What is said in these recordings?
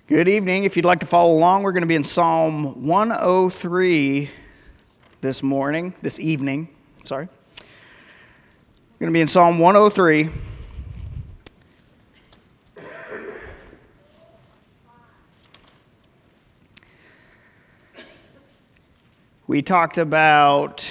Good evening. If you'd like to follow along, we're going to be in Psalm 103 this evening. Sorry. We're going to be in Psalm 103. We talked about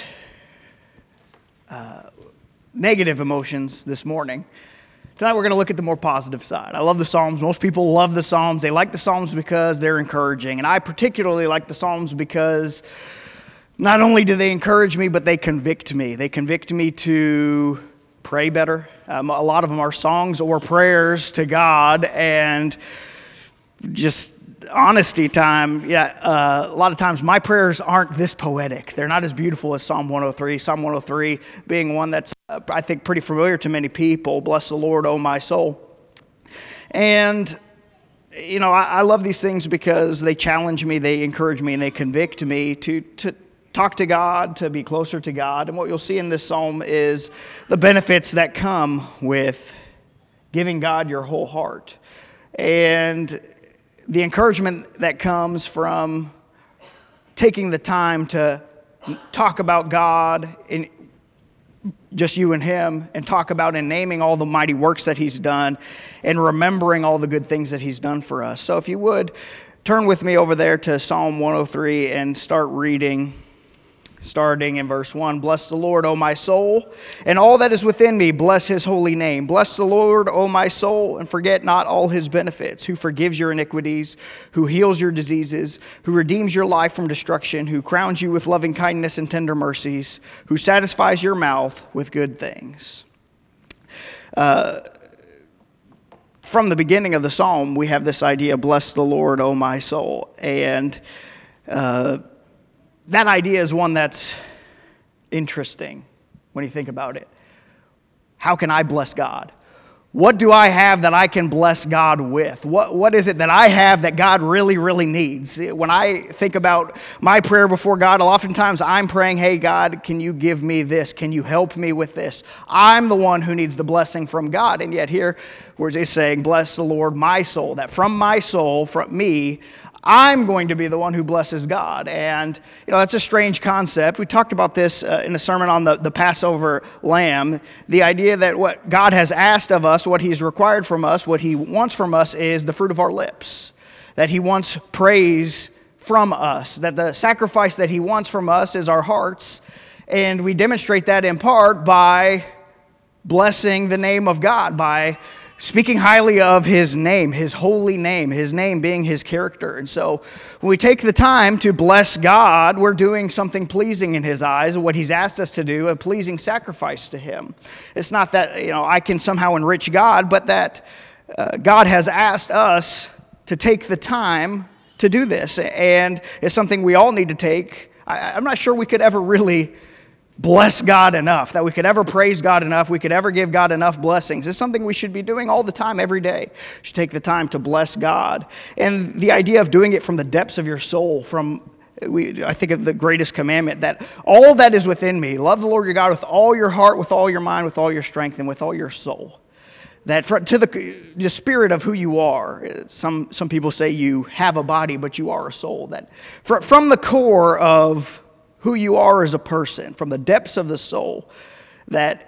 negative emotions this morning. Tonight we're going to look at the more positive side. I love the Psalms. Most people love the Psalms. They like the Psalms because they're encouraging. And I particularly like the Psalms because not only do they encourage me, but they convict me. They convict me to pray better. A lot of them are songs or prayers to God, and just honesty time. A lot of times my prayers aren't this poetic. They're not as beautiful as Psalm 103. Psalm 103 being one that's, I think, pretty familiar to many people. Bless the Lord, O my soul. And I love these things because they challenge me, they encourage me, and they convict me to talk to God, to be closer to God. And what you'll see in this psalm is the benefits that come with giving God your whole heart. And the encouragement that comes from taking the time to talk about God, in just you and Him, and talk about and naming all the mighty works that He's done and remembering all the good things that He's done for us. So if you would, turn with me over there to Psalm 103 and start reading. Starting in verse 1, bless the Lord, O my soul, and all that is within me, bless His holy name. Bless the Lord, O my soul, and forget not all His benefits, who forgives your iniquities, who heals your diseases, who redeems your life from destruction, who crowns you with loving kindness and tender mercies, who satisfies your mouth with good things. From the beginning of the psalm, we have this idea, bless the Lord, O my soul, and that idea is one that's interesting when you think about it. How can I bless God? What do I have that I can bless God with? What is it that I have that God really, really needs? When I think about my prayer before God, oftentimes I'm praying, hey, God, can you give me this? Can you help me with this? I'm the one who needs the blessing from God. And yet here, where he's saying, bless the Lord, my soul, that from my soul, from me, I'm going to be the one who blesses God. And, that's a strange concept. We talked about this in a sermon on the Passover lamb. The idea that what God has asked of us, what He's required from us, what He wants from us is the fruit of our lips. That He wants praise from us. That the sacrifice that He wants from us is our hearts. And we demonstrate that in part by blessing the name of God, by speaking highly of His name, His holy name, His name being His character. And so when we take the time to bless God, we're doing something pleasing in His eyes, what He's asked us to do, a pleasing sacrifice to Him. It's not that, I can somehow enrich God, but that God has asked us to take the time to do this. And it's something we all need to take. I'm not sure we could ever really bless God enough, that we could ever praise God enough, we could ever give God enough blessings. It's something we should be doing all the time, every day. You should take the time to bless God. And the idea of doing it from the depths of your soul, I think of the greatest commandment, that all that is within me, love the Lord your God with all your heart, with all your mind, with all your strength, and with all your soul. That to the spirit of who you are. Some people say you have a body, but you are a soul. That from the core of who you are as a person, from the depths of the soul, that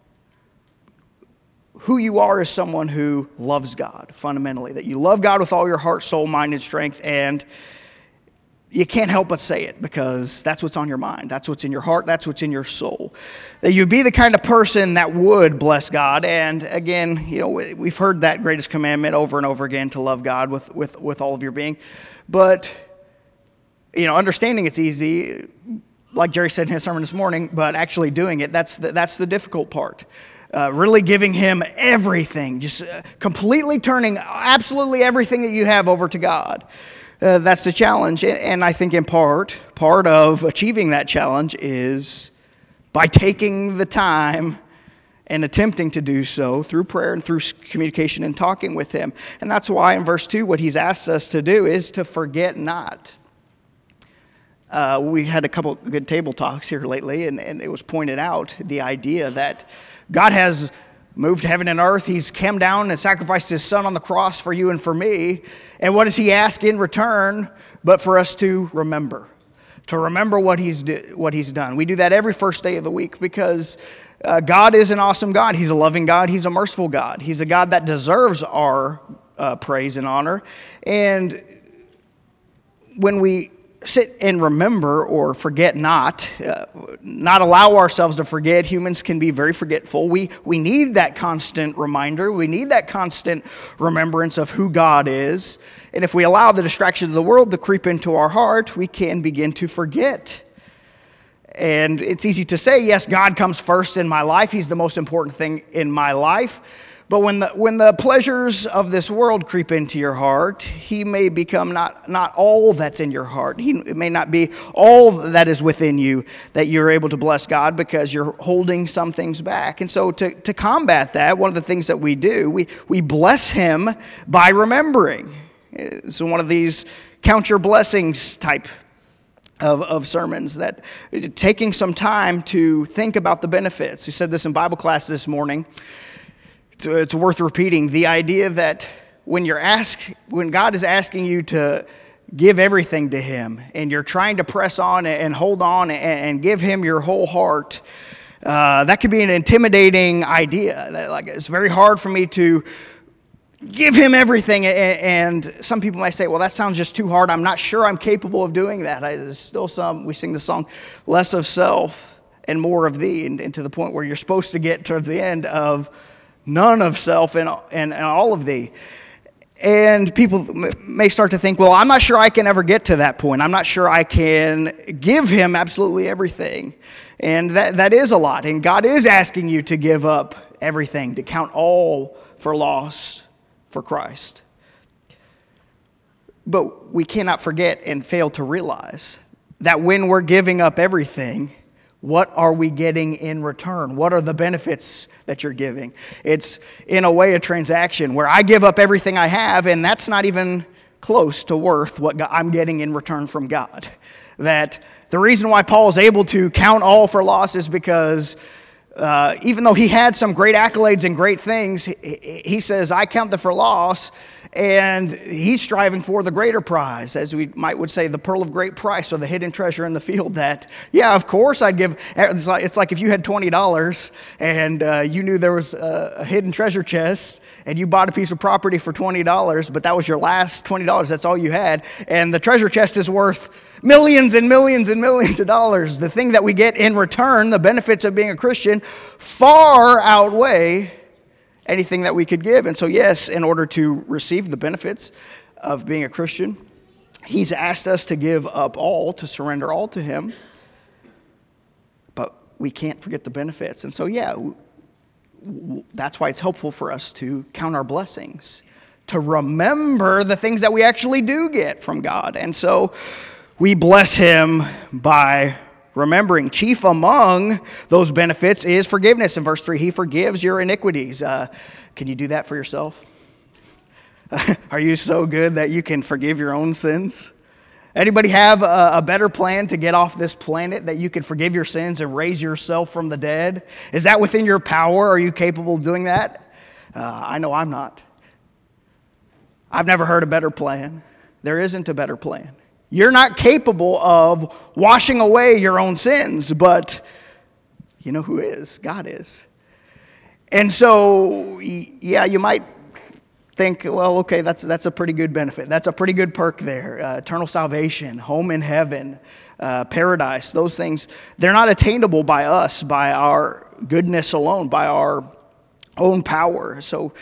who you are is someone who loves God, fundamentally. That you love God with all your heart, soul, mind, and strength, and you can't help but say it because that's what's on your mind. That's what's in your heart. That's what's in your soul. That you be the kind of person that would bless God. And again, we've heard that greatest commandment over and over again, to love God with all of your being. But understanding it's easy, like Jerry said in his sermon this morning, but actually doing it, that's the difficult part. Really giving Him everything, just completely turning absolutely everything that you have over to God. That's the challenge. And I think in part of achieving that challenge is by taking the time and attempting to do so through prayer and through communication and talking with Him. And that's why in verse 2, what He's asked us to do is to forget not. We had a couple good table talks here lately, and it was pointed out the idea that God has moved heaven and earth. He's come down and sacrificed his son on the cross for you and for me. And what does he ask in return but for us to remember? To remember what he's done. We do that every first day of the week because God is an awesome God. He's a loving God. He's a merciful God. He's a God that deserves our praise and honor. And when we sit and remember or forget not allow ourselves to forget. Humans can be very forgetful. We need that constant reminder. We need that constant remembrance of who God is. And if we allow the distractions of the world to creep into our heart, we can begin to forget. And it's easy to say, yes, God comes first in my life. He's the most important thing in my life. But when the pleasures of this world creep into your heart, he may become not all that's in your heart. It may not be all that is within you that you're able to bless God because you're holding some things back. And so to combat that, one of the things that we do, we bless him by remembering. It's one of these count your blessings type of sermons, that taking some time to think about the benefits. We said this in Bible class this morning. It's worth repeating. The idea that when God is asking you to give everything to him and you're trying to press on and hold on and give him your whole heart, that could be an intimidating idea. Like, it's very hard for me to give him everything. And some people might say, well, that sounds just too hard. I'm not sure I'm capable of doing that. There's still we sing the song, less of self and more of thee, and to the point where you're supposed to get towards the end of none of self and all of thee. And people may start to think, well, I'm not sure I can ever get to that point. I'm not sure I can give him absolutely everything. And that is a lot. And God is asking you to give up everything, to count all for lost for Christ. But we cannot forget and fail to realize that when we're giving up everything, what are we getting in return? What are the benefits that you're giving? It's, in a way, a transaction where I give up everything I have, and that's not even close to worth what I'm getting in return from God. That the reason why Paul is able to count all for loss is because even though he had some great accolades and great things, he says, I count them for loss, and he's striving for the greater prize, as we would say, the pearl of great price, or the hidden treasure in the field. That, yeah, of course I'd give. It's like if you had $20 and you knew there was a hidden treasure chest, and you bought a piece of property for $20, but that was your last $20. That's all you had, and the treasure chest is worth millions and millions and millions of dollars. The thing that we get in return, the benefits of being a Christian, far outweigh anything that we could give. And so, yes, in order to receive the benefits of being a Christian, he's asked us to give up all, to surrender all to him. But we can't forget the benefits. And so, yeah, that's why it's helpful for us to count our blessings, to remember the things that we actually do get from God. And so we bless him by remembering. Chief among those benefits is forgiveness. In verse 3, he forgives your iniquities. Can you do that for yourself? Are you so good that you can forgive your own sins? Anybody have a better plan to get off this planet, that you could forgive your sins and raise yourself from the dead? Is that within your power? Are you capable of doing that? I know I'm not. I've never heard a better plan. There isn't a better plan. You're not capable of washing away your own sins, but you know who is? God is. And so, yeah, you might think, well, okay, that's a pretty good benefit. That's a pretty good perk there. Eternal salvation, home in heaven, paradise, those things, they're not attainable by us, by our goodness alone, by our own power. So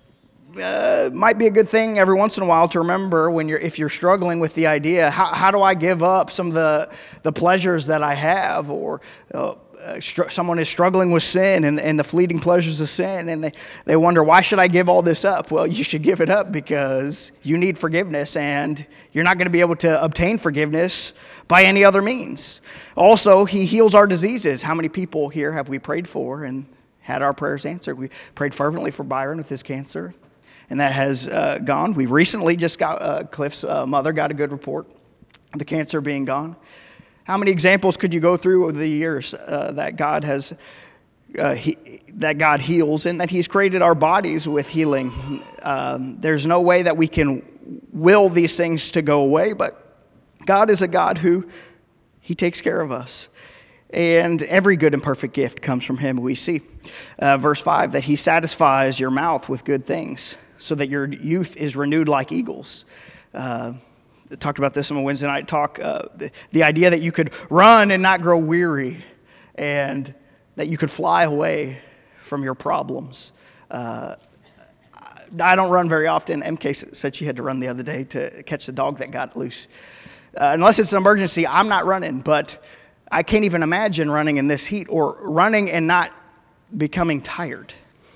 it might be a good thing every once in a while to remember if you're struggling with the idea, how do I give up some of the pleasures that I have, or someone is struggling with sin and the fleeting pleasures of sin, and they wonder, why should I give all this up? Well, you should give it up because you need forgiveness, and you're not going to be able to obtain forgiveness by any other means. Also, he heals our diseases. How many people here have we prayed for and had our prayers answered? We prayed fervently for Byron with his cancer, and that has gone. We recently just got Cliff's mother got a good report of the cancer being gone. How many examples could you go through over the years that God has that God heals, and that he's created our bodies with healing. There's no way that we can will these things to go away, but God is a God who he takes care of us. And every good and perfect gift comes from him. We see verse 5 that he satisfies your mouth with good things so that your youth is renewed like eagles. I talked about this on a Wednesday night talk. The idea that you could run and not grow weary, and that you could fly away from your problems. I don't run very often. MK said she had to run the other day to catch the dog that got loose. Unless it's an emergency, I'm not running, but I can't even imagine running in this heat or running and not becoming tired.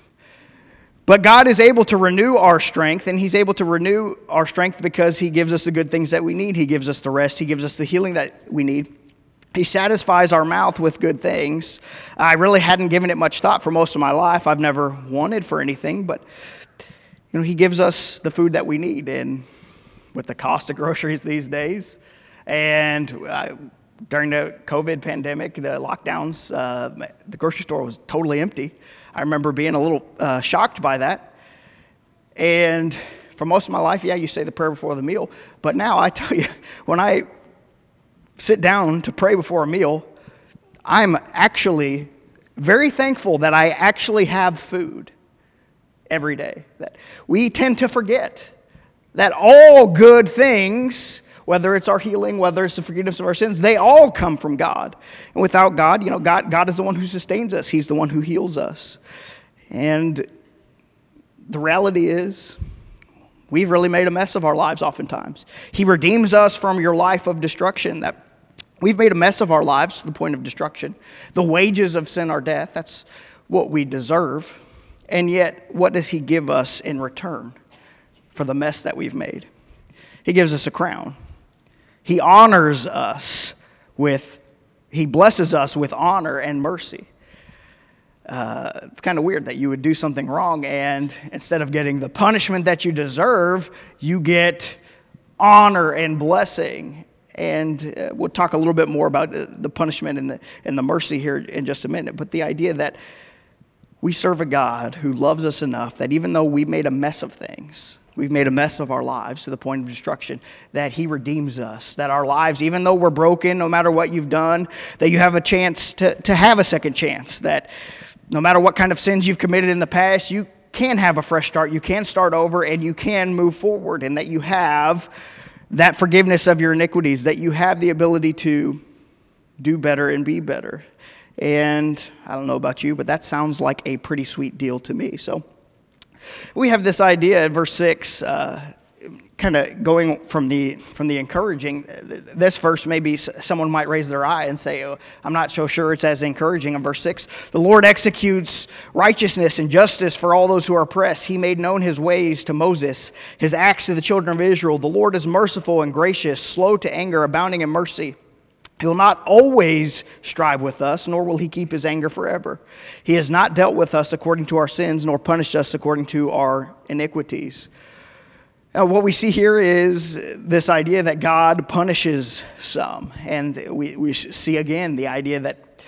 But God is able to renew our strength, and he's able to renew our strength because he gives us the good things that we need. He gives us the rest. He gives us the healing that we need. He satisfies our mouth with good things. I really hadn't given it much thought for most of my life. I've never wanted for anything, but he gives us the food that we need. And with the cost of groceries these days, and during the COVID pandemic, the lockdowns, the grocery store was totally empty. I remember being a little shocked by that. And for most of my life, you say the prayer before the meal. But now I tell you, when I sit down to pray before a meal, I'm actually very thankful that I actually have food every day. That we tend to forget that all good things, whether it's our healing, whether it's the forgiveness of our sins, they all come from God. And without God, God is the one who sustains us. He's the one who heals us. And the reality is, we've really made a mess of our lives oftentimes. He redeems us from your life of destruction. That we've made a mess of our lives to the point of destruction. The wages of sin are death. That's what we deserve. And yet, what does he give us in return for the mess that we've made? He gives us a crown. He honors us he blesses us with honor and mercy. It's kind of weird that you would do something wrong, and instead of getting the punishment that you deserve, you get honor and blessing. And we'll talk a little bit more about the punishment and the mercy here in just a minute. But the idea that we serve a God who loves us enough that even though we made a mess of things, we've made a mess of our lives to the point of destruction, that he redeems us, that our lives, even though we're broken, no matter what you've done, that you have a chance to have a second chance, that no matter what kind of sins you've committed in the past, you can have a fresh start, you can start over, and you can move forward, and that you have that forgiveness of your iniquities, that you have the ability to do better and be better. And I don't know about you, but that sounds like a pretty sweet deal to me. So we have this idea in verse 6, kind of going from the encouraging. This verse, maybe someone might raise their eye and say, oh, I'm not so sure it's as encouraging. In verse 6, the Lord executes righteousness and justice for all those who are oppressed. He made known his ways to Moses, his acts to the children of Israel. The Lord is merciful and gracious, slow to anger, abounding in mercy. He will not always strive with us, nor will he keep his anger forever. He has not dealt with us according to our sins, nor punished us according to our iniquities. Now, what we see here is this idea that God punishes some. And we see again the idea that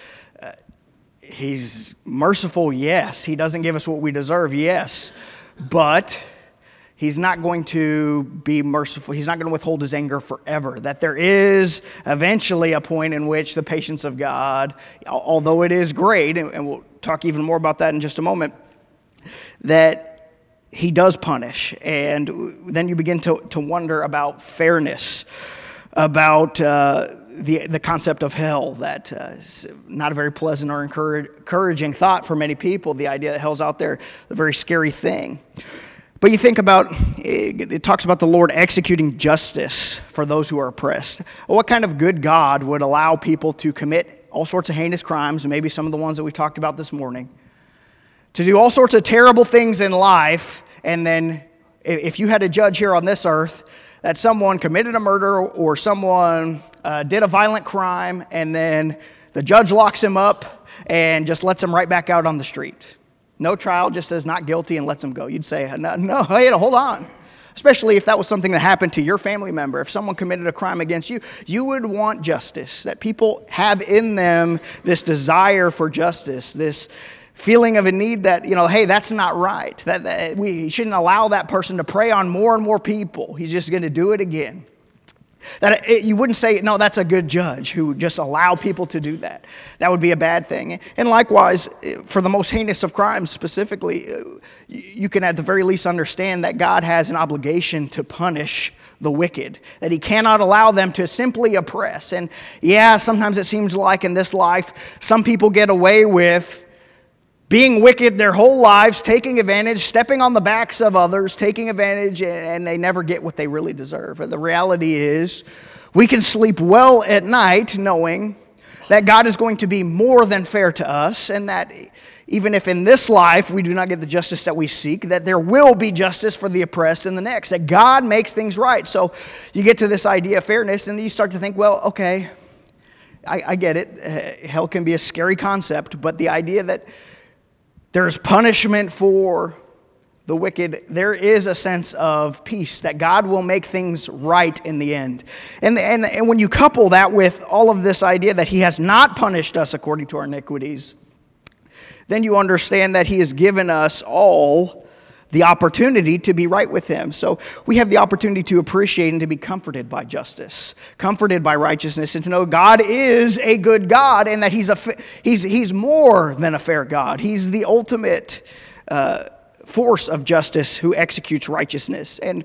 he's merciful, yes. He doesn't give us what we deserve, yes. But he's not going to be merciful. He's not going to withhold his anger forever. That there is eventually a point in which the patience of God, although it is great, and we'll talk even more about that in just a moment, that he does punish. And then you begin to wonder about fairness, about the concept of hell. That is not a very pleasant or encouraging thought for many people. The idea that hell's out there, a very scary thing. But you think about, it talks about the Lord executing justice for those who are oppressed. What kind of good God would allow people to commit all sorts of heinous crimes, and maybe some of the ones that we talked about this morning, to do all sorts of terrible things in life, and then if you had a judge here on this earth that someone committed a murder or someone did a violent crime, and then the judge locks him up and just lets him right back out on the street. No trial, just says not guilty and lets him go. You'd say, no, hey, hold on. especially if that was something that happened to your family member. If someone committed a crime against you, you would want justice, that people have in them this desire for justice, this feeling of a need that, hey, that's not right, that we shouldn't allow that person to prey on more and more people. He's just going to do it again. You wouldn't say, no, that's a good judge who just allow people to do that. That would be a bad thing. And likewise, for the most heinous of crimes specifically, you can at the very least understand that God has an obligation to punish the wicked, that he cannot allow them to simply oppress. And yeah, sometimes it seems like in this life, some people get away with being wicked their whole lives, taking advantage, stepping on the backs of others, taking advantage, and they never get what they really deserve. And the reality is, we can sleep well at night knowing that God is going to be more than fair to us, and that even if in this life we do not get the justice that we seek, that there will be justice for the oppressed in the next, that God makes things right. So you get to this idea of fairness, and you start to think, well, okay, I get it. Hell can be a scary concept, but the idea that there's punishment for the wicked, there is a sense of peace, that God will make things right in the end. And when you couple that with all of this idea that he has not punished us according to our iniquities, then you understand that he has given us all the opportunity to be right with him. So we have the opportunity to appreciate and to be comforted by justice, comforted by righteousness, and to know God is a good God, and that he's more than a fair God. He's the ultimate force of justice who executes righteousness. And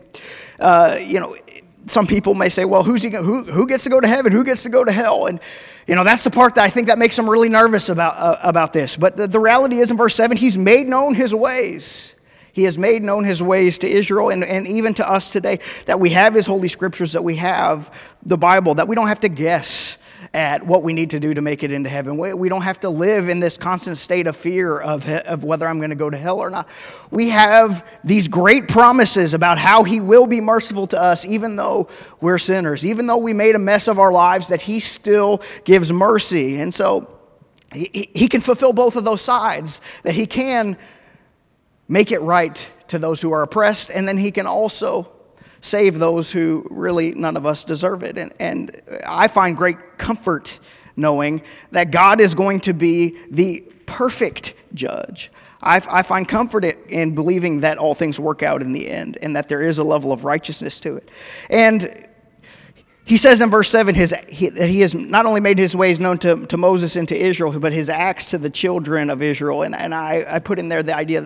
some people may say, well, who gets to go to heaven? Who gets to go to hell? And that's the part that I think that makes them really nervous about this. But the reality is, in verse 7, he's made known his ways. He has made known his ways to Israel and even to us today, that we have his holy scriptures, that we have the Bible, that we don't have to guess at what we need to do to make it into heaven. We don't have to live in this constant state of fear of whether I'm going to go to hell or not. We have these great promises about how he will be merciful to us, even though we're sinners, even though we made a mess of our lives, that he still gives mercy. And so he can fulfill both of those sides, that he can make it right to those who are oppressed, and then he can also save those who really none of us deserve it. And I find great comfort knowing that God is going to be the perfect judge. I find comfort in believing that all things work out in the end, and that there is a level of righteousness to it. And he says in verse 7 that he has not only made his ways known to Moses and to Israel, but his acts to the children of Israel. And I put in there the idea,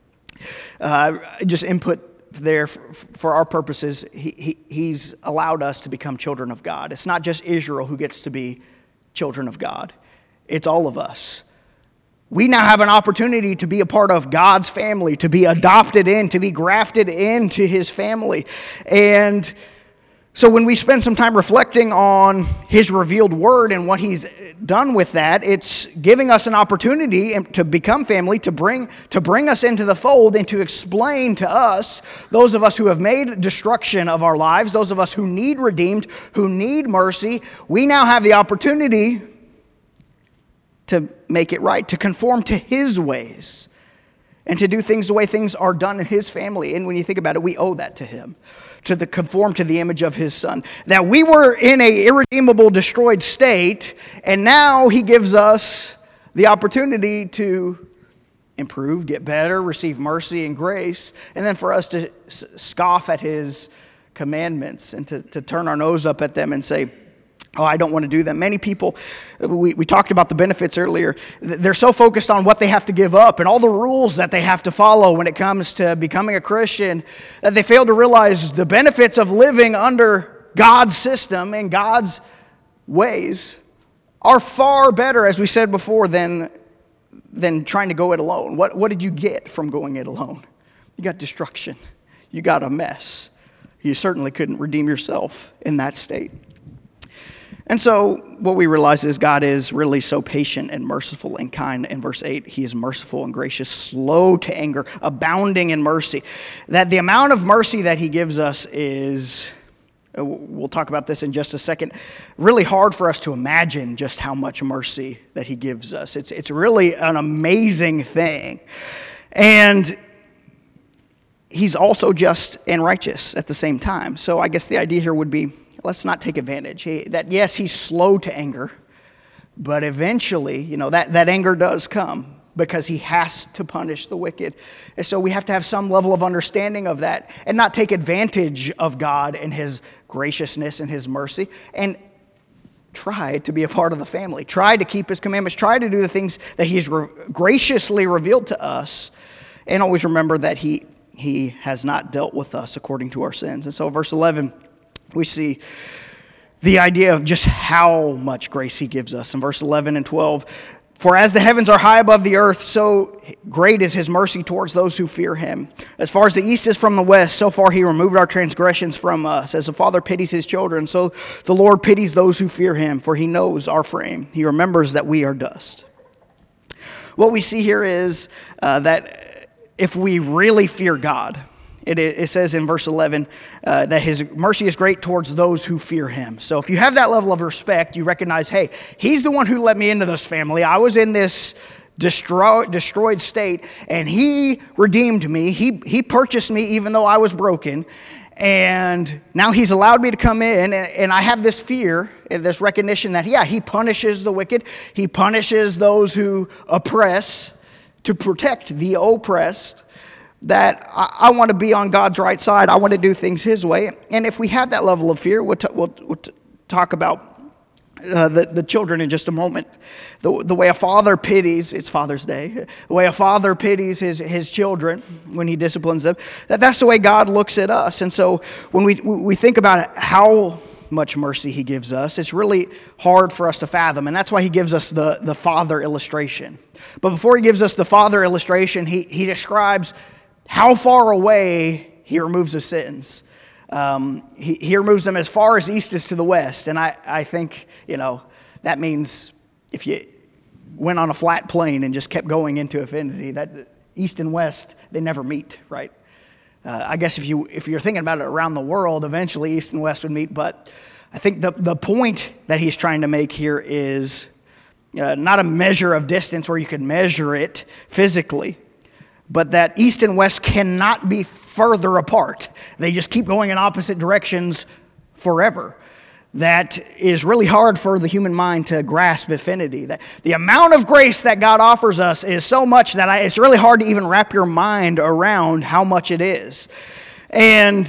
just input there for our purposes, he's allowed us to become children of God. It's not just Israel who gets to be children of God. It's all of us. We now have an opportunity to be a part of God's family, to be adopted in, to be grafted into his family. And so when we spend some time reflecting on his revealed word and what he's done with that, it's giving us an opportunity to become family, to bring us into the fold, and to explain to us, those of us who have made destruction of our lives, those of us who need redeemed, who need mercy, we now have the opportunity to make it right, to conform to his ways, and to do things the way things are done in his family. And when you think about it, we owe that to him, to conform to the image of his son. That we were in a irredeemable, destroyed state, and now he gives us the opportunity to improve, get better, receive mercy and grace, and then for us to scoff at his commandments and to turn our nose up at them and say, oh, I don't want to do them. Many people, we talked about the benefits earlier, they're so focused on what they have to give up and all the rules that they have to follow when it comes to becoming a Christian, that they fail to realize the benefits of living under God's system and God's ways are far better, as we said before, than trying to go it alone. What did you get from going it alone? You got destruction. You got a mess. You certainly couldn't redeem yourself in that state. And so what we realize is God is really so patient and merciful and kind. In verse 8, he is merciful and gracious, slow to anger, abounding in mercy. That the amount of mercy that he gives us is, we'll talk about this in just a second, really hard for us to imagine just how much mercy that he gives us. It's really an amazing thing. And he's also just and righteous at the same time. So I guess the idea here would be, let's not take advantage. That yes, he's slow to anger, but eventually, that anger does come because he has to punish the wicked. And so we have to have some level of understanding of that and not take advantage of God and his graciousness and his mercy, and try to be a part of the family. Try to keep his commandments. Try to do the things that he's graciously revealed to us, and always remember that he has not dealt with us according to our sins. And so verse 11, we see the idea of just how much grace he gives us. In verse 11 and 12, for as the heavens are high above the earth, so great is his mercy towards those who fear him. As far as the east is from the west, so far he removed our transgressions from us. As the Father pities his children, so the Lord pities those who fear him, for he knows our frame. He remembers that we are dust. What we see here is that if we really fear God, it says in verse 11 that his mercy is great towards those who fear him. So if you have that level of respect, you recognize, hey, he's the one who let me into this family. I was in this destroyed state, and he redeemed me. He purchased me even though I was broken. And now he's allowed me to come in, and I have this fear, this recognition that, yeah, he punishes the wicked. He punishes those who oppress to protect the oppressed. That I want to be on God's right side. I want to do things his way. And if we have that level of fear, we'll talk about the children in just a moment. The way a father pities, it's Father's Day, the way a father pities his children when he disciplines them, that's the way God looks at us. And so when we think about how much mercy he gives us, it's really hard for us to fathom. And that's why he gives us the father illustration. But before he gives us the father illustration, he describes how far away he removes the sins. He removes them as far as east is to the west. And I think, that means if you went on a flat plane and just kept going into infinity, that east and west, they never meet, right? I guess if you're thinking about it around the world, eventually east and west would meet. But I think the point that he's trying to make here is not a measure of distance where you could measure it physically, but that east and west cannot be further apart. They just keep going in opposite directions forever. That is really hard for the human mind to grasp affinity. That the amount of grace that God offers us is so much that it's really hard to even wrap your mind around how much it is. And,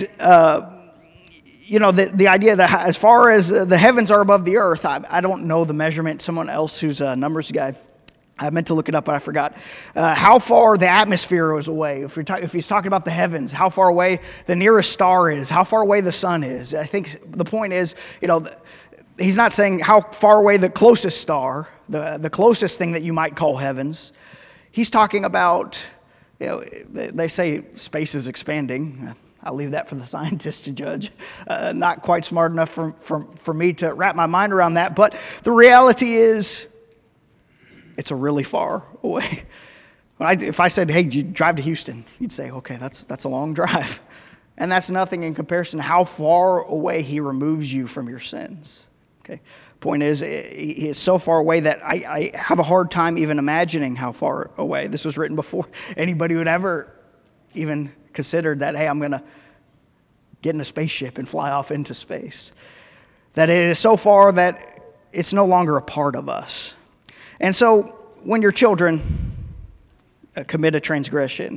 the idea that as far as the heavens are above the earth, I don't know the measurement. Someone else who's a numbers guy, I meant to look it up, but I forgot. How far the atmosphere is away. If he's talking about the heavens, how far away the nearest star is, how far away the sun is. I think the point is, he's not saying how far away the closest star, the closest thing that you might call heavens. He's talking about, they say space is expanding. I'll leave that for the scientists to judge. Not quite smart enough for me to wrap my mind around that. But the reality is, it's a really far away. If I said, hey, you drive to Houston, you'd say, okay, that's a long drive. And that's nothing in comparison to how far away he removes you from your sins. Okay. Point is, he is so far away that I have a hard time even imagining how far away. This was written before anybody would ever even considered that, hey, I'm going to get in a spaceship and fly off into space. That it is so far that it's no longer a part of us. And so when your children commit a transgression,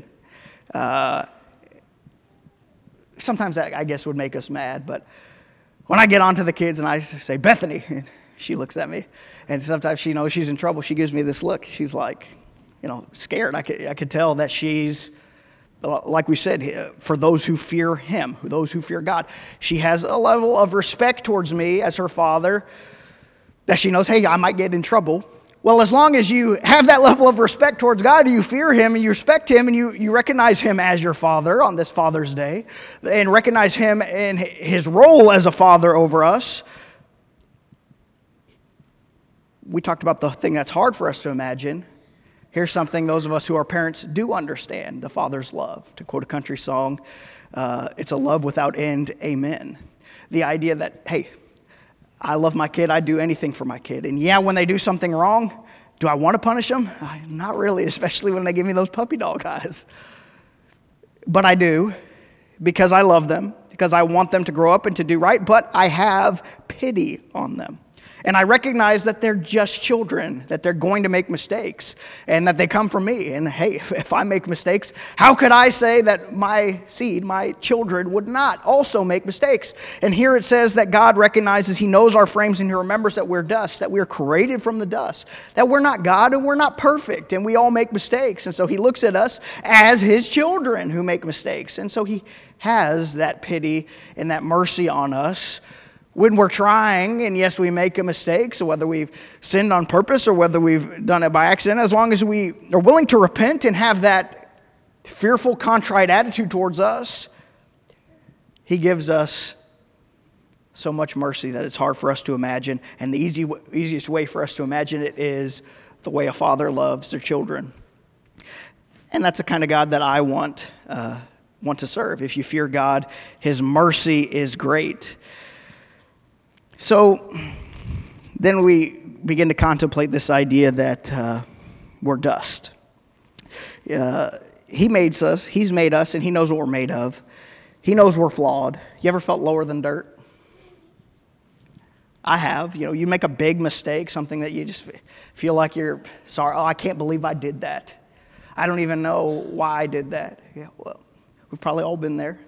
sometimes that, I guess, would make us mad. But when I get onto the kids and I say, Bethany, and she looks at me, and sometimes she knows she's in trouble. She gives me this look. She's like, scared. I could tell that she's, like we said, for those who fear him, those who fear God. She has a level of respect towards me as her father that she knows, hey, I might get in trouble. Well, as long as you have that level of respect towards God, you fear him and you respect him and you recognize him as your father on this Father's Day and recognize him in his role as a father over us. We talked about the thing that's hard for us to imagine. Here's something those of us who are parents do understand, the Father's love. To quote a country song, it's a love without end, amen. The idea that, hey, I love my kid. I'd do anything for my kid. And yeah, when they do something wrong, do I want to punish them? Not really, especially when they give me those puppy dog eyes. But I do, because I love them, because I want them to grow up and to do right, but I have pity on them. And I recognize that they're just children, that they're going to make mistakes, and that they come from me. And hey, if I make mistakes, how could I say that my seed, my children, would not also make mistakes? And here it says that God recognizes, He knows our frames, and He remembers that we're dust, that we're created from the dust, that we're not God and we're not perfect, and we all make mistakes. And so He looks at us as His children who make mistakes. And so He has that pity and that mercy on us when we're trying, and yes, we make a mistake, so whether we've sinned on purpose or whether we've done it by accident, as long as we are willing to repent and have that fearful, contrite attitude towards us, He gives us so much mercy that it's hard for us to imagine. And the easiest way for us to imagine it is the way a father loves their children. And that's the kind of God that I want to serve. If you fear God, His mercy is great. So then we begin to contemplate this idea that we're dust. He made us, He's made us, and He knows what we're made of. He knows we're flawed. You ever felt lower than dirt? I have. You make a big mistake, something that you just feel like you're sorry. Oh, I can't believe I did that. I don't even know why I did that. Yeah, well, we've probably all been there.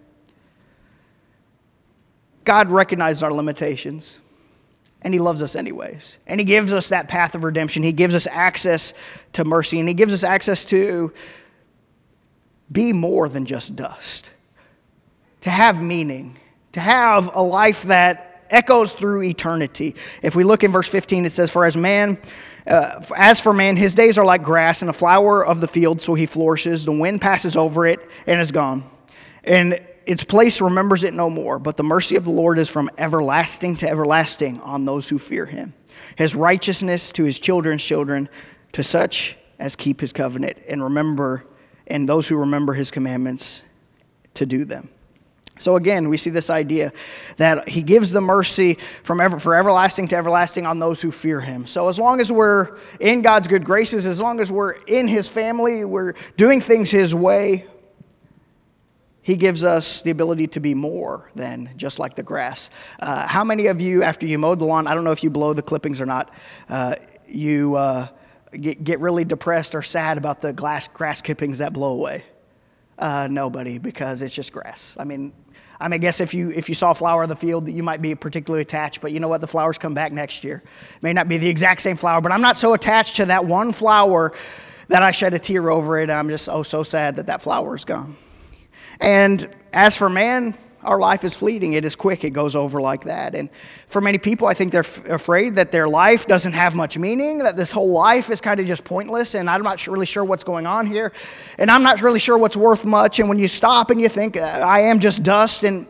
God recognizes our limitations, and He loves us anyways. And He gives us that path of redemption. He gives us access to mercy, and He gives us access to be more than just dust, to have meaning, to have a life that echoes through eternity. If we look in verse 15, it says, as for man, his days are like grass and a flower of the field, so he flourishes. The wind passes over it and is gone, and its place remembers it no more. But the mercy of the Lord is from everlasting to everlasting on those who fear Him. His righteousness to His children's children, to such as keep His covenant and those who remember His commandments to do them. So again, we see this idea that He gives the mercy for everlasting to everlasting on those who fear Him. So as long as we're in God's good graces, as long as we're in His family, we're doing things His way, He gives us the ability to be more than just like the grass. How many of you, after you mowed the lawn, I don't know if you blow the clippings or not, you get really depressed or sad about the grass clippings that blow away? Nobody, because it's just grass. I guess if you saw a flower in the field, you might be particularly attached, but you know what? The flowers come back next year. It may not be the exact same flower, but I'm not so attached to that one flower that I shed a tear over it, and I'm just so sad that flower is gone. And as for man, our life is fleeting. It is quick. It goes over like that. And for many people, I think they're afraid that their life doesn't have much meaning, that this whole life is kind of just pointless, and I'm not really sure what's going on here, and I'm not really sure what's worth much. And when you stop and you think, I am just dust, and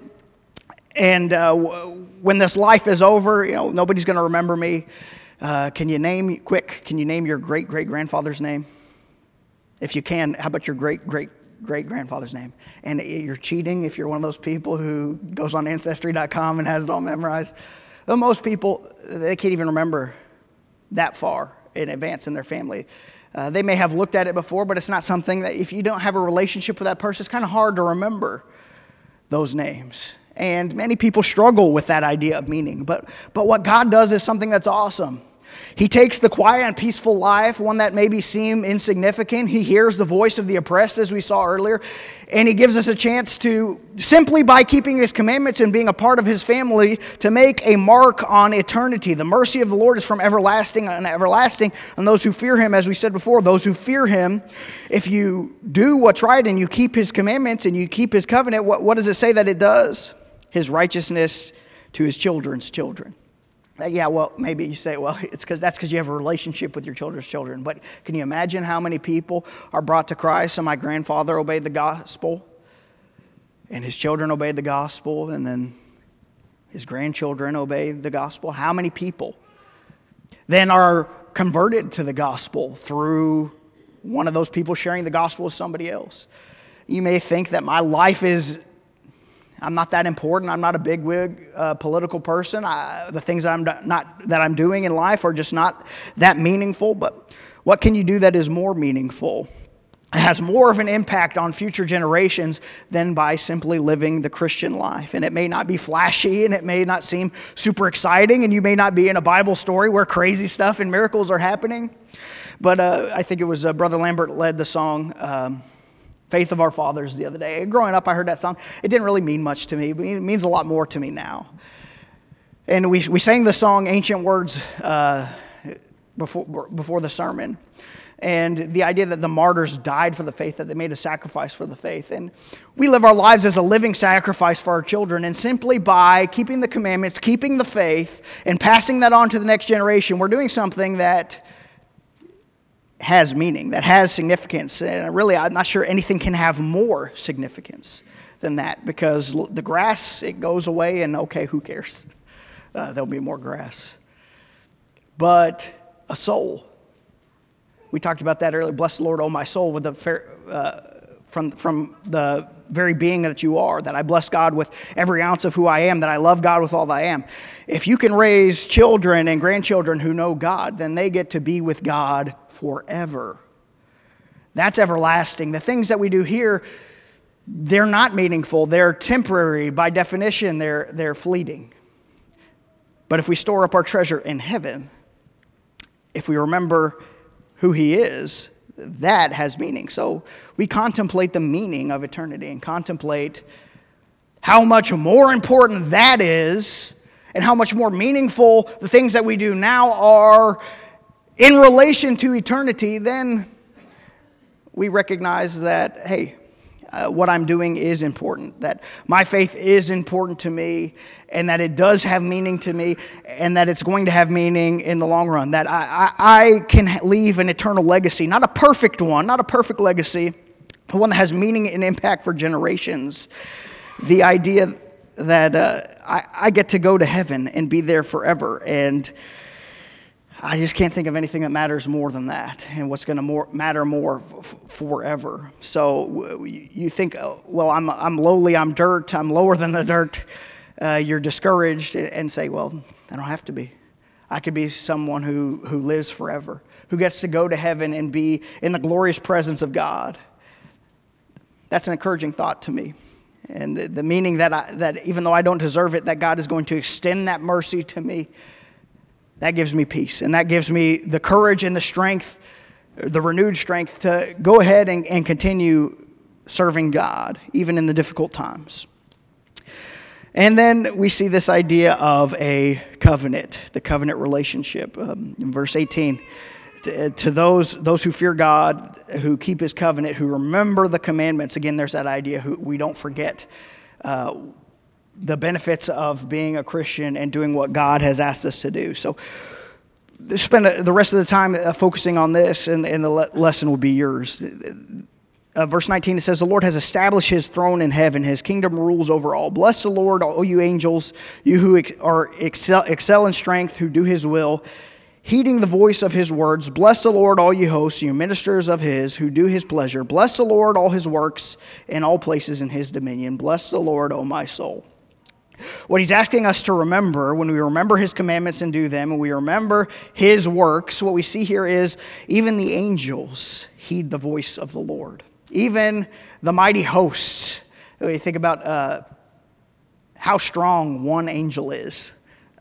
when this life is over, nobody's going to remember me. Can you name your great-great-grandfather's name? If you can, how about your great-grandfather's name? And you're cheating if you're one of those people who goes on Ancestry.com and has it all memorized. Well, most people, they can't even remember that far in advance in their family. They may have looked at it before, but it's not something that, if you don't have a relationship with that person, it's kind of hard to remember those names. And many people struggle with that idea of meaning. But what God does is something that's awesome. He takes the quiet and peaceful life, one that maybe seemed insignificant. He hears the voice of the oppressed, as we saw earlier, and He gives us a chance to, simply by keeping His commandments and being a part of His family, to make a mark on eternity. The mercy of the Lord is from everlasting and everlasting on those who fear Him. As we said before, those who fear Him, if you do what's right and you keep His commandments and you keep His covenant, what does it say that it does? His righteousness to His children's children. Yeah, well, maybe you say, that's because you have a relationship with your children's children. But can you imagine how many people are brought to Christ? So my grandfather obeyed the gospel, and his children obeyed the gospel, and then his grandchildren obeyed the gospel. How many people then are converted to the gospel through one of those people sharing the gospel with somebody else? You may think that my life I'm not that important. I'm not a bigwig political person. The things that I'm doing in life are just not that meaningful. But what can you do that is more meaningful? has more of an impact on future generations than by simply living the Christian life. And it may not be flashy, and it may not seem super exciting, and you may not be in a Bible story where crazy stuff and miracles are happening. But I think it was Brother Lambert led the song, Faith of Our Fathers, the other day. Growing up, I heard that song. It didn't really mean much to me, but it means a lot more to me now. And we sang the song Ancient Words before the sermon. And the idea that the martyrs died for the faith, that they made a sacrifice for the faith. And we live our lives as a living sacrifice for our children. And simply by keeping the commandments, keeping the faith, and passing that on to the next generation, we're doing something that has meaning, that has significance. And really, I'm not sure anything can have more significance than that, because the grass, it goes away, and okay, who cares? There'll be more grass. But a soul. We talked about that earlier. Bless the Lord, O my soul, with from the very being that you are, that I bless God with every ounce of who I am, that I love God with all that I am. If you can raise children and grandchildren who know God, then they get to be with God forever. That's everlasting. The things that we do here, they're not meaningful. They're temporary. By definition, they're fleeting. But if we store up our treasure in heaven, if we remember who he is, that has meaning. So we contemplate the meaning of eternity and contemplate how much more important that is and how much more meaningful the things that we do now are in relation to eternity. Then we recognize that, hey, what I'm doing is important, that my faith is important to me, and that it does have meaning to me, and that it's going to have meaning in the long run, that I can leave an eternal legacy, not a perfect one, not a perfect legacy, but one that has meaning and impact for generations. The idea that I get to go to heaven and be there forever, and I just can't think of anything that matters more than that, and what's going to matter more forever. So you think, well, I'm lowly, I'm dirt, I'm lower than the dirt. You're discouraged and say, well, I don't have to be. I could be someone who lives forever, who gets to go to heaven and be in the glorious presence of God. That's an encouraging thought to me. And the meaning that even though I don't deserve it, that God is going to extend that mercy to me, that gives me peace, and that gives me the courage and the strength, the renewed strength to go ahead and continue serving God, even in the difficult times. And then we see this idea of a covenant, the covenant relationship. In verse 18, to those who fear God, who keep his covenant, who remember the commandments. Again, there's that idea, we don't forget the benefits of being a Christian and doing what God has asked us to do. So spend the rest of the time focusing on this, and the lesson will be yours. Verse 19, it says, the Lord has established his throne in heaven. His kingdom rules over all. Bless the Lord, all you angels, you who excel in strength, who do his will, heeding the voice of his words. Bless the Lord, all you hosts, you ministers of his, who do his pleasure. Bless the Lord, all his works, in all places in his dominion. Bless the Lord, O my soul. What he's asking us to remember, when we remember his commandments and do them, and we remember his works, what we see here is even the angels heed the voice of the Lord. Even the mighty hosts. When you think about how strong one angel is.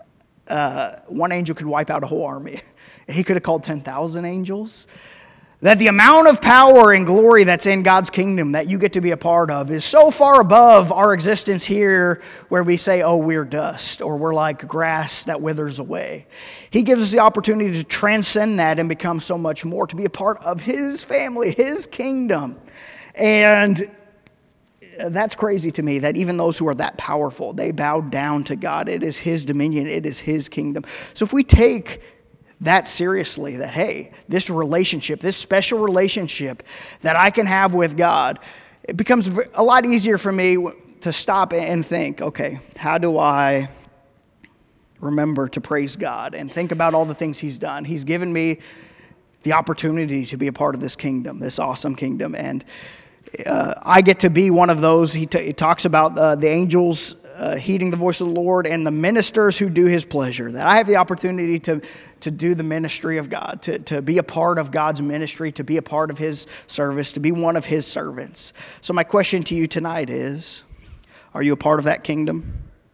One angel could wipe out a whole army. He could have called 10,000 angels. That the amount of power and glory that's in God's kingdom that you get to be a part of is so far above our existence here, where we say, oh, we're dust, or we're like grass that withers away. He gives us the opportunity to transcend that and become so much more, to be a part of his family, his kingdom. And that's crazy to me, that even those who are that powerful, they bow down to God. It is his dominion. It is his kingdom. So if we take that seriously, that, hey, this relationship, this special relationship that I can have with God, it becomes a lot easier for me to stop and think, okay, how do I remember to praise God and think about all the things he's done? He's given me the opportunity to be a part of this kingdom, this awesome kingdom, and I get to be one of those. He talks about the angels heeding the voice of the Lord, and the ministers who do his pleasure. That I have the opportunity to do the ministry of God, to be a part of God's ministry, to be a part of his service, to be one of his servants. So my question to you tonight is, are you a part of that kingdom?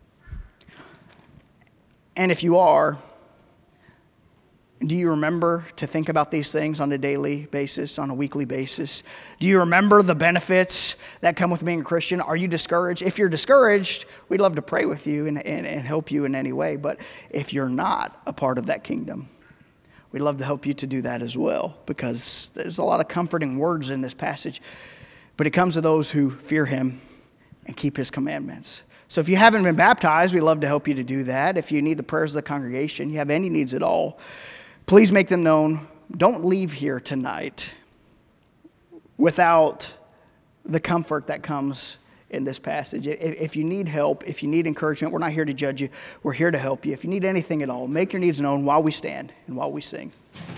And if you are, do you remember to think about these things on a daily basis, on a weekly basis? Do you remember the benefits that come with being a Christian? Are you discouraged? If you're discouraged, we'd love to pray with you and help you in any way. But if you're not a part of that kingdom, we'd love to help you to do that as well, because there's a lot of comforting words in this passage. But it comes to those who fear him and keep his commandments. So if you haven't been baptized, we'd love to help you to do that. If you need the prayers of the congregation, you have any needs at all, please make them known. Don't leave here tonight without the comfort that comes in this passage. If you need help, if you need encouragement, we're not here to judge you. We're here to help you. If you need anything at all, make your needs known while we stand and while we sing.